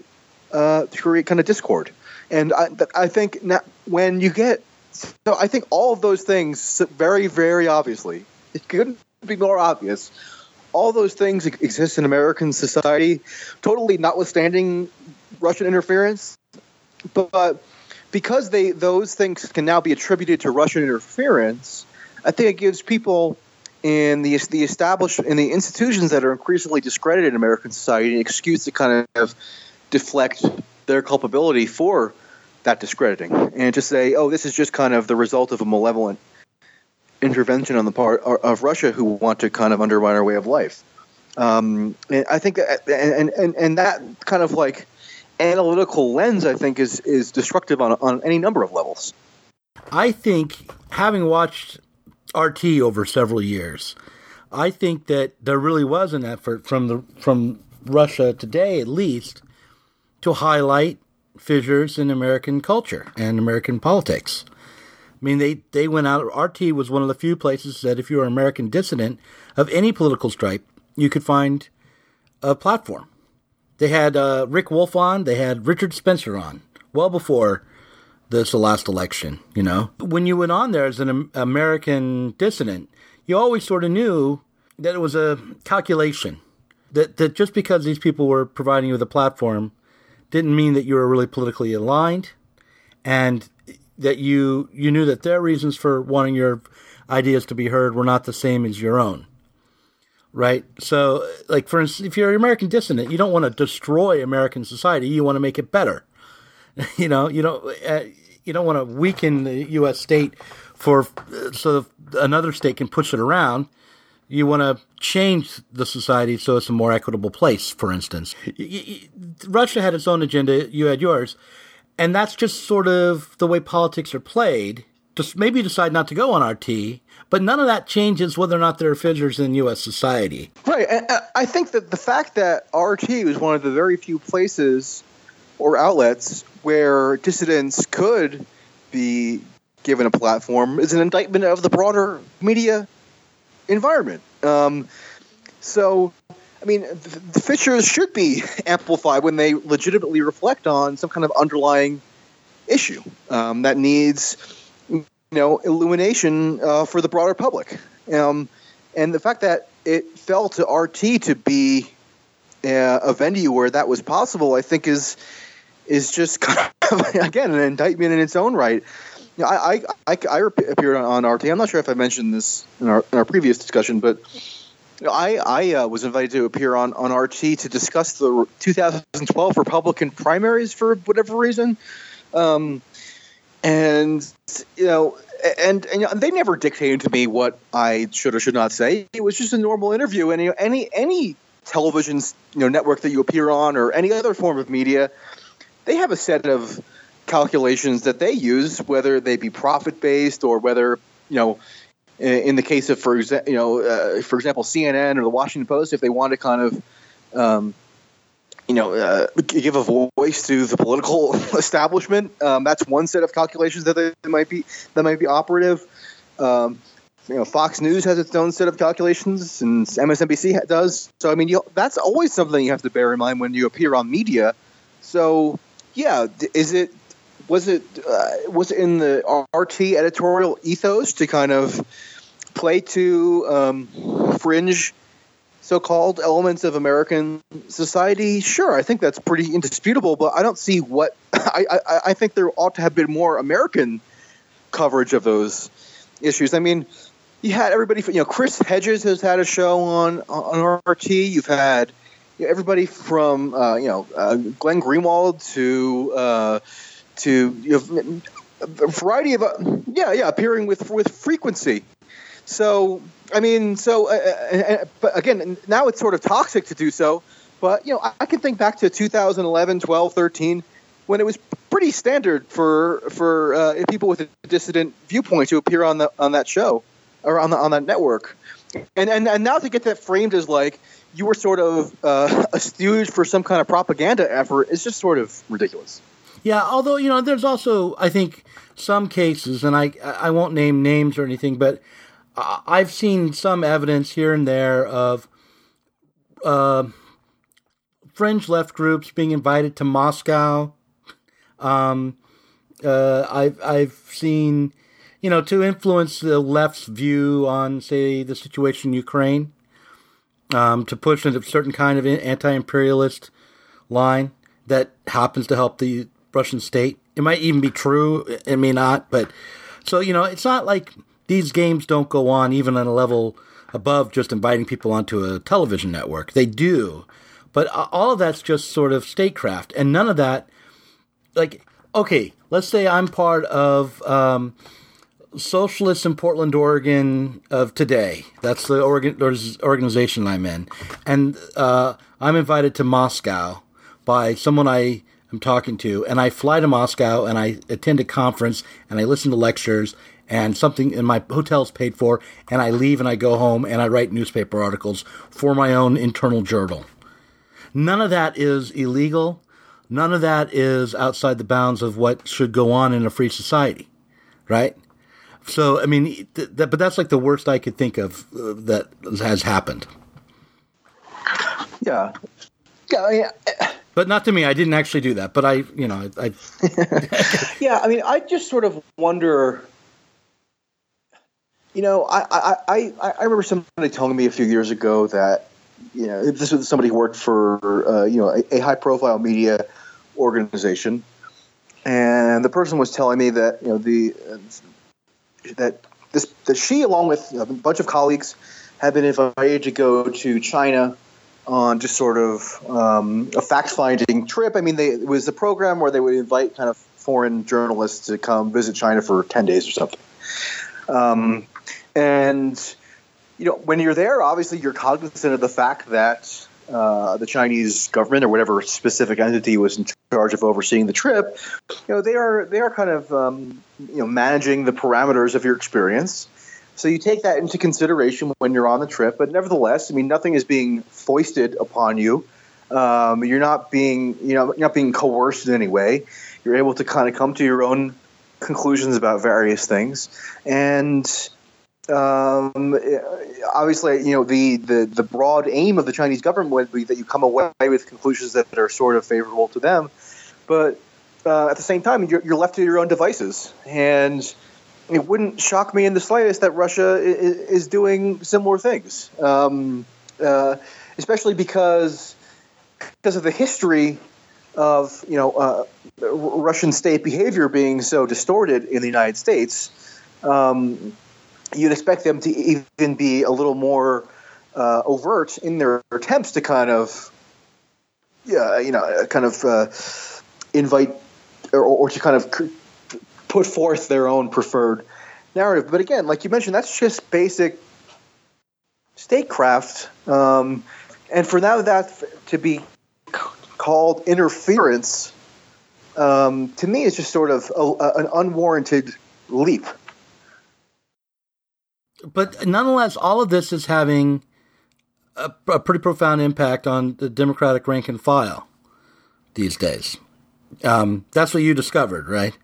kind of discord. And I think when you get... So I think all of those things, very, very obviously, it couldn't be more obvious, all those things exist in American society, totally notwithstanding Russian interference. But because those things can now be attributed to Russian interference, I think it gives people in the institutions that are increasingly discredited in American society an excuse to kind of deflect their culpability for that discrediting, and to say, oh, this is just kind of the result of a malevolent intervention on the part of Russia who want to kind of undermine our way of life. And I think that, and that kind of like analytical lens, I think, is destructive on any number of levels. I think, having watched RT over several years, I think that there really was an effort from Russia today, at least, to highlight fissures in American culture and American politics. I mean, they went out. RT was one of the few places that if you were an American dissident of any political stripe, you could find a platform. They had Rick Wolff on. They had Richard Spencer on well before the last election. When you went on there as an American dissident, you always sort of knew that it was a calculation. That just because these people were providing you with a platform didn't mean that you were really politically aligned, and that you knew that their reasons for wanting your ideas to be heard were not the same as your own, right? So, like, for instance, if you're an American dissident, you don't want to destroy American society. You want to make it better. You don't want to weaken the U.S. state so another state can push it around. you want to change the society so it's a more equitable place, for instance. Russia had its own agenda, you had yours, and that's just sort of the way politics are played. Just maybe decide not to go on RT, but none of that changes whether or not there are fissures in U.S. society. Right, and I think that the fact that RT was one of the very few places or outlets where dissidents could be given a platform is an indictment of the broader media environment. So, I mean, the fissures should be amplified when they legitimately reflect on some kind of underlying issue that needs, illumination for the broader public. And the fact that it fell to RT to be a venue where that was possible, I think is just kind of, again, an indictment in its own right. I appeared on RT. I'm not sure if I mentioned this in our previous discussion, but I was invited to appear on RT to discuss the 2012 Republican primaries for whatever reason, and they never dictated to me what I should or should not say. It was just a normal interview, and any television network that you appear on or any other form of media, they have a set of calculations that they use, whether they be profit-based or whether, in the case of, for example, CNN or the Washington Post, if they want to kind of, give a voice to the political establishment, that's one set of calculations that might be operative. Fox News has its own set of calculations, and MSNBC does. So, I mean, that's always something you have to bear in mind when you appear on media. So, yeah, was it in the RT editorial ethos to kind of play to fringe so-called elements of American society? Sure, I think that's pretty indisputable, but I don't see what I think there ought to have been more American coverage of those issues. I mean, you had everybody, Chris Hedges has had a show on RT. You've had everybody from Glenn Greenwald to a variety of appearing with frequency. So I mean, but again, now it's sort of toxic to do so. But I can think back to 2011, 12, 13, when it was pretty standard for people with a dissident viewpoint to appear on that show or on that network, and now to get that framed as like you were sort of a stooge for some kind of propaganda effort is just sort of ridiculous. Yeah, although, there's also, I think, some cases, and I won't name names or anything, but I've seen some evidence here and there of fringe left groups being invited to Moscow. I've seen, to influence the left's view on, say, the situation in Ukraine, to push a certain kind of anti-imperialist line that happens to help the Russian state. It might even be true. It may not. But so, it's not like these games don't go on even on a level above just inviting people onto a television network. They do. But all of that's just sort of statecraft. And none of that, like, okay, let's say I'm part of Socialists in Portland, Oregon of today. That's the organization I'm in. And I'm invited to Moscow by someone I am talking to, and I fly to Moscow and I attend a conference and I listen to lectures and something, and my hotel's paid for, and I leave and I go home and I write newspaper articles for my own internal journal. None of that is illegal. None of that is outside the bounds of what should go on in a free society, right? So, I mean, but that's like the worst I could think of that has happened. Yeah. But not to me. I didn't actually do that. But I. Yeah, I mean, I just sort of wonder. I remember somebody telling me a few years ago that this was somebody who worked for a high-profile media organization, and the person was telling me that that she, along with a bunch of colleagues, had been invited to go to China on just sort of a fact-finding trip. I mean, it was a program where they would invite kind of foreign journalists to come visit China for 10 days or something. And when you're there, obviously you're cognizant of the fact that the Chinese government or whatever specific entity was in charge of overseeing the trip, they are kind of managing the parameters of your experience. So you take that into consideration when you're on the trip. But nevertheless, I mean, nothing is being foisted upon you. You're not being coerced in any way. You're able to kind of come to your own conclusions about various things, and obviously, the broad aim of the Chinese government would be that you come away with conclusions that are sort of favorable to them. But at the same time, you're left to your own devices, and it wouldn't shock me in the slightest that Russia is doing similar things, especially because of the history of Russian state behavior being so distorted in the United States. You'd expect them to even be a little more overt in their attempts to kind of invite or to kind of put forth their own preferred narrative. But again, like you mentioned, that's just basic statecraft. And for now that to be called interference, to me, it's just sort of an unwarranted leap. But nonetheless, all of this is having a pretty profound impact on the Democratic rank and file these days. That's what you discovered, right?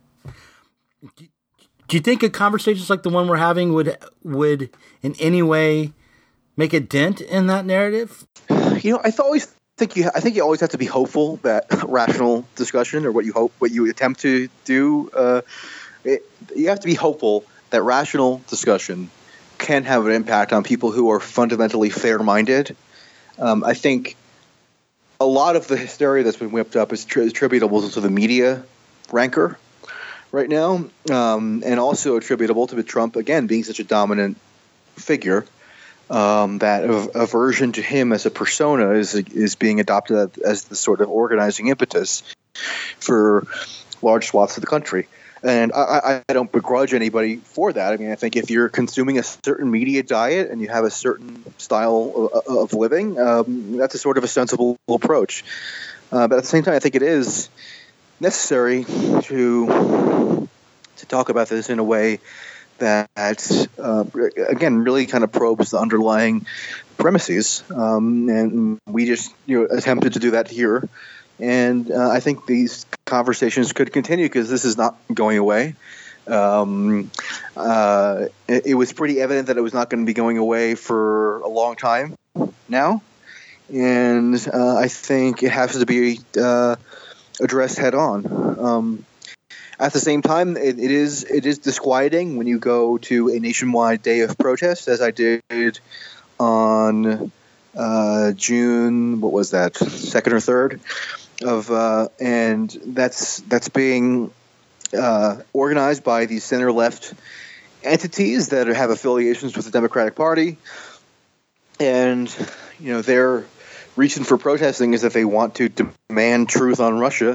Do you think conversations like the one we're having would in any way make a dent in that narrative? I think you always have to be hopeful that rational discussion, or what you attempt to do, you have to be hopeful that rational discussion can have an impact on people who are fundamentally fair-minded. I think a lot of the hysteria that's been whipped up is attributable to the media rancor right now, and also attributable to Trump, again, being such a dominant figure. That aversion to him as a persona is being adopted as the sort of organizing impetus for large swaths of the country. And I don't begrudge anybody for that. I mean, I think if you're consuming a certain media diet and you have a certain style of living, that's a sort of a sensible approach. But at the same time, I think it is necessary to talk about this in a way that, again, really kind of probes the underlying premises. And we just attempted to do that here. And I think these conversations could continue because this is not going away. It was pretty evident that it was not going to be going away for a long time now. And I think it has to be addressed head on. At the same time, it is disquieting when you go to a nationwide day of protest, as I did on June, what was that, 2nd or 3rd? And that's being organized by these center-left entities that have affiliations with the Democratic Party, and their reason for protesting is that they want to demand truth on Russia,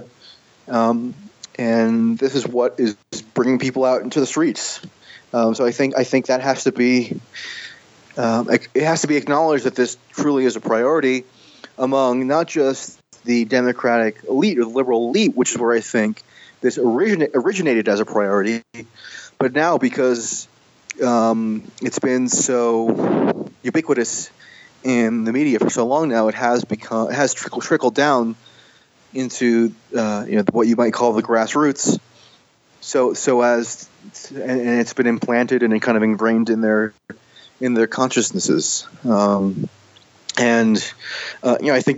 and this is what is bringing people out into the streets. So I think that has to be it has to be acknowledged that this truly is a priority among not just the Democratic elite or the liberal elite, which is where I think this originated as a priority, but now because it's been so ubiquitous in the media for so long now, it has trickled down into what you might call the grassroots. And it's been implanted and kind of ingrained in their consciousnesses. I think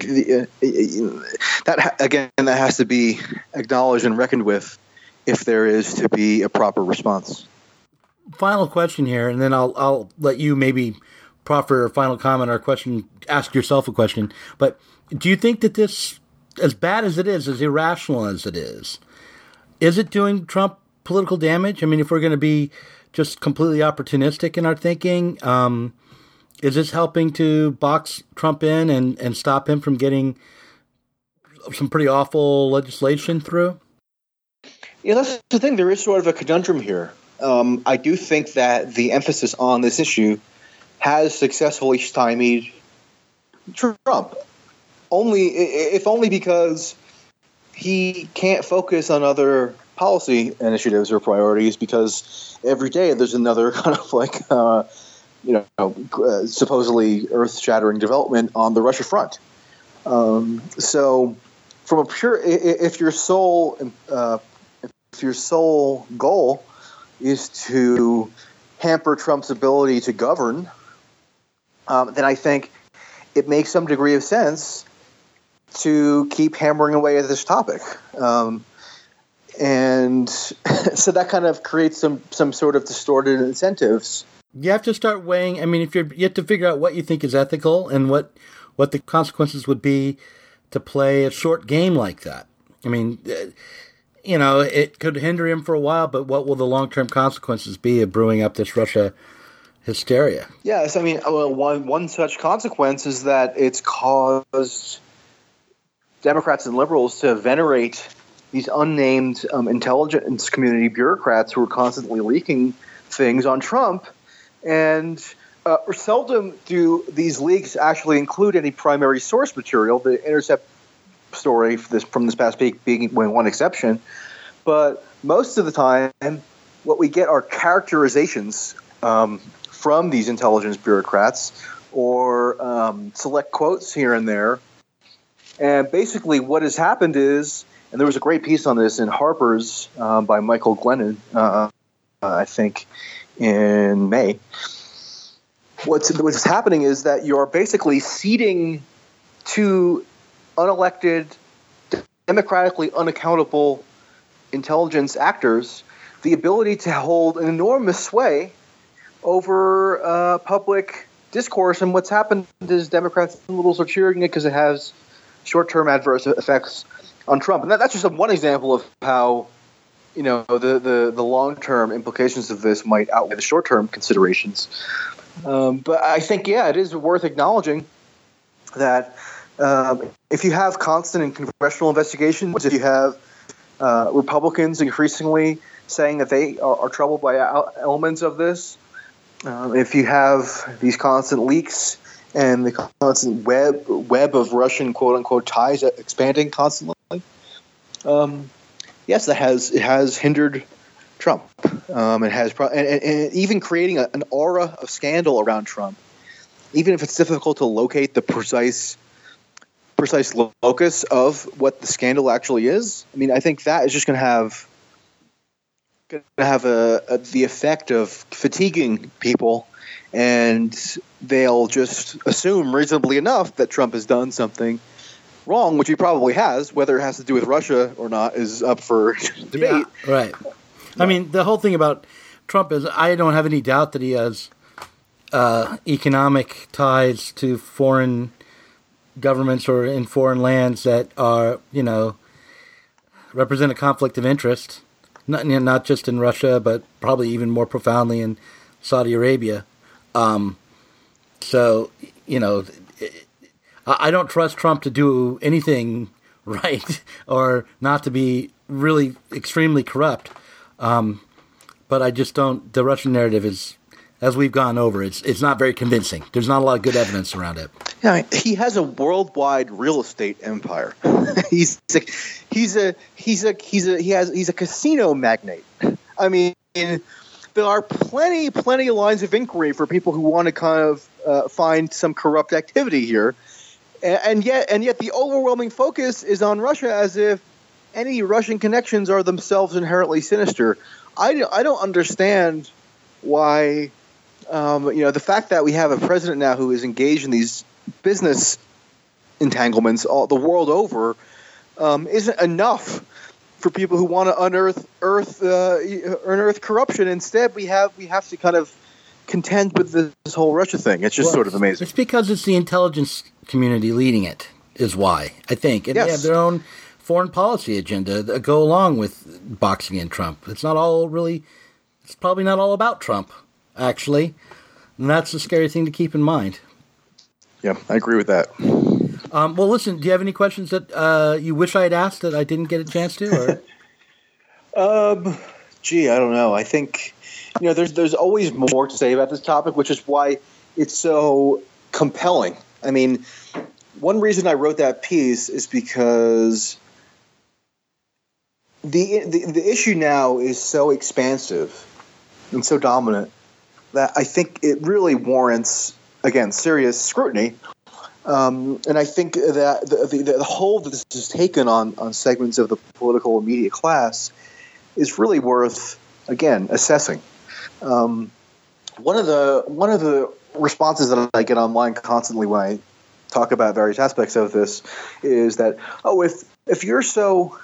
that has to be acknowledged and reckoned with if there is to be a proper response. Final question here, and then I'll let you maybe proffer a final comment or question, ask yourself a question. But do you think that this, as bad as it is, as irrational as it is it doing Trump political damage? I mean, if we're going to be just completely opportunistic in our thinking, is this helping to box Trump in and stop him from getting some pretty awful legislation through? Yeah, that's the thing. There is sort of a conundrum here. I do think that the emphasis on this issue has successfully stymied Trump. If only because he can't focus on other policy initiatives or priorities, because every day there's another kind of like, supposedly earth-shattering development on the Russia front. So, from a pure, if your sole goal is to hamper Trump's ability to govern, then I think it makes some degree of sense to keep hammering away at this topic. And so that kind of creates some sort of distorted incentives. You have to start weighing. I mean, you have to figure out what you think is ethical and what the consequences would be to play a short game like that. I mean, it could hinder him for a while, but what will the long-term consequences be of brewing up this Russia hysteria? Yes, I mean, one such consequence is that it's caused Democrats and liberals to venerate these unnamed intelligence community bureaucrats who are constantly leaking things on Trump. And seldom do these leaks actually include any primary source material, the Intercept story from this past week being one exception. But most of the time, what we get are characterizations from these intelligence bureaucrats or select quotes here and there. And basically what has happened is, and there was a great piece on this in Harper's by Michael Glennon, I think, in May. What's happening is that you're basically ceding to unelected, democratically unaccountable intelligence actors the ability to hold an enormous sway over public discourse. And what's happened is Democrats and liberals are cheering it because it has short-term adverse effects on Trump. And that's just one example of how, the long-term implications of this might outweigh the short-term considerations. But I think, it is worth acknowledging that if you have constant and congressional investigations, if you have Republicans increasingly saying that they are troubled by elements of this, if you have these constant leaks and the constant web of Russian quote-unquote ties expanding constantly, yes, it has hindered Trump. It has and even creating an aura of scandal around Trump, even if it's difficult to locate the precise locus of what the scandal actually is. I mean, I think that is just going to have the effect of fatiguing people, and they'll just assume reasonably enough that Trump has done something wrong, which he probably has. Whether it has to do with Russia or not is up for debate. Yeah, right. I mean, the whole thing about Trump is I don't have any doubt that he has economic ties to foreign governments or in foreign lands that are, represent a conflict of interest, not just in Russia, but probably even more profoundly in Saudi Arabia. So, I don't trust Trump to do anything right or not to be really extremely corrupt. But I just don't. The Russian narrative is, as we've gone over, it's not very convincing. There's not a lot of good evidence around it. Yeah, he has a worldwide real estate empire. He's a casino magnate. I mean, there are plenty of lines of inquiry for people who want to kind of find some corrupt activity here, and yet the overwhelming focus is on Russia, as if any Russian connections are themselves inherently sinister. I don't understand why, the fact that we have a president now who is engaged in these business entanglements the world over isn't enough for people who want to unearth corruption. Instead, we have to kind of contend with this whole Russia thing. It's just sort of amazing. It's because it's the intelligence community leading it, is why, I think. And yes. They have their own foreign policy agenda that go along with boxing in Trump. It's probably not all about Trump, actually. And that's the scary thing to keep in mind. Yeah, I agree with that. Well, listen, do you have any questions that you wish I had asked that I didn't get a chance to? Or? I don't know. I think, there's always more to say about this topic, which is why it's so compelling. I mean, one reason I wrote that piece is because the issue now is so expansive and so dominant that I think it really warrants, again, serious scrutiny. And I think that the hold that this has taken on segments of the political and media class is really worth, again, assessing. One of the responses that I get online constantly when I talk about various aspects of this is that, if you're so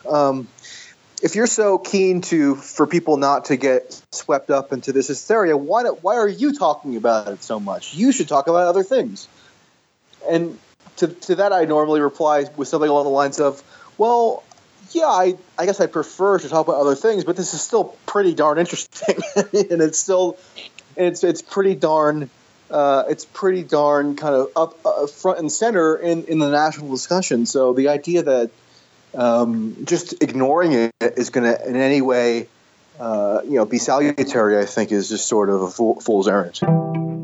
keen for people not to get swept up into this hysteria, why are you talking about it so much? You should talk about other things. And to that, I normally reply with something along the lines of, well, yeah, I guess I prefer to talk about other things, but this is still pretty darn interesting, and it's pretty darn kind of up front and center in the national discussion. So the idea that just ignoring it is going to in any way be salutary, I think, is just sort of a fool's errand.